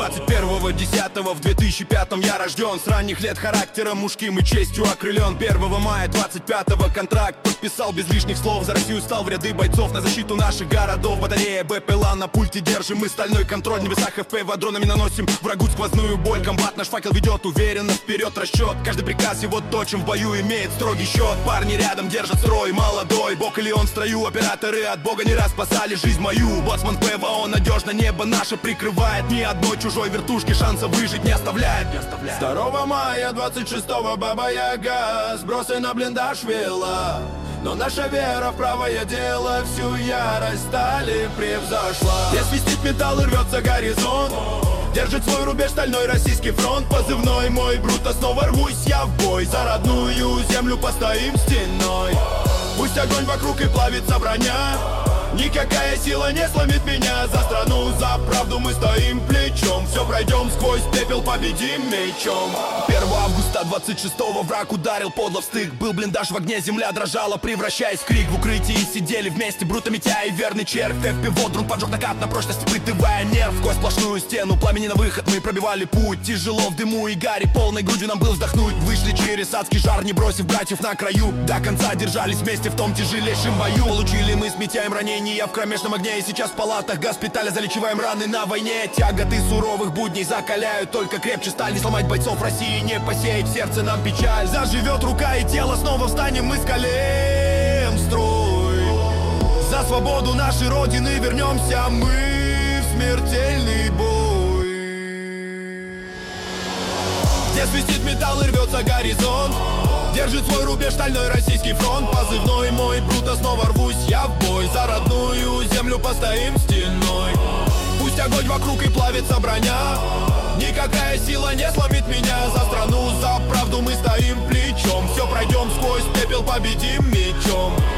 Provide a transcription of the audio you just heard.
21.10 в 2005 я рожден. С ранних лет характером мужским и честью окрылен. 1 мая 25-го контракт подписал без лишних слов. За Россию стал в ряды бойцов на защиту наших городов. Батарея БПЛА на пульте держим мы стальной контроль. В небесах ФПВ дронами наносим врагу сквозную боль. Комбат наш факел ведет уверенно вперед расчет. Каждый приказ его точен, в бою имеет строгий счет. Парни рядом держат строй, молодой бог или он в строю. Операторы от бога не раз спасали жизнь мою. Боцман ПВО надежно небо наше прикрывает. Ни одной чужой вертушки шанса выжить не оставляет. 2 мая 26-го Баба Яга сбросы на блиндаж вела. Но наша вера в правое дело всю ярость стали превзошла. Где свистит металл и рвется горизонт, держит свой рубеж стальной российский фронт. Позывной мой Бруто, снова рвусь я в бой. За родную землю постоим стеной. Пусть огонь вокруг и плавится броня, никакая сила не сломит меня. За страну, за правду мы стоим плечом. Все пройдем сквозь пепел, победим мечом. 1 августа 26-го враг ударил подло в стык. Был блиндаж в огне, земля дрожала, превращаясь в крик. В укрытии сидели вместе Бруто, Митя и верный червь. ФПВ дрон поджег накат на прочность, испытывая нерв. Сквозь сплошную стену пламени на выход мы пробивали путь. Тяжело в дыму и гаре, полной грудью нам было вздохнуть. Вышли через адский жар, не бросив братьев на краю. До конца держались вместе в том тяжелейшем бою. Получили мы с Митяем ранения в кромешном огне. И сейчас в палатах госпиталя залечиваем раны на войне. Тяготы суровых будней закаляют только крепче сталь. Не сломать бойцов России, не посеять в сердце нам печаль. Заживет рука и тело, снова встанем мы с колен в строй. За свободу нашей Родины вернемся мы в смертельный бой. Где свистит металл и рвется горизонт, держит свой рубеж стальной российский фронт. Позывной мой Бруто, снова рвусь я в бой. За родную землю постоим стеной. Пусть огонь вокруг и плавится броня, никакая сила не сломит меня. За страну, за правду мы стоим плечом. Все пройдем сквозь пепел, победим мечом.